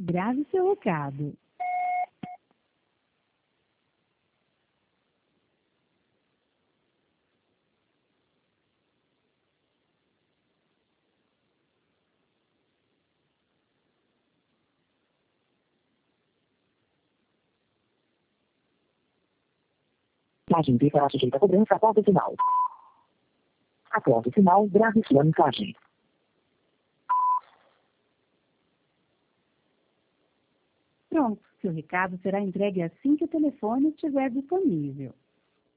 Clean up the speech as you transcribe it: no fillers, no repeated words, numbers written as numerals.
Grave seu recado. Mensagem B será sujeita a cobrança após o sinal. Após o sinal, grave sua mensagem. Pronto, seu recado será entregue assim que o telefone estiver disponível.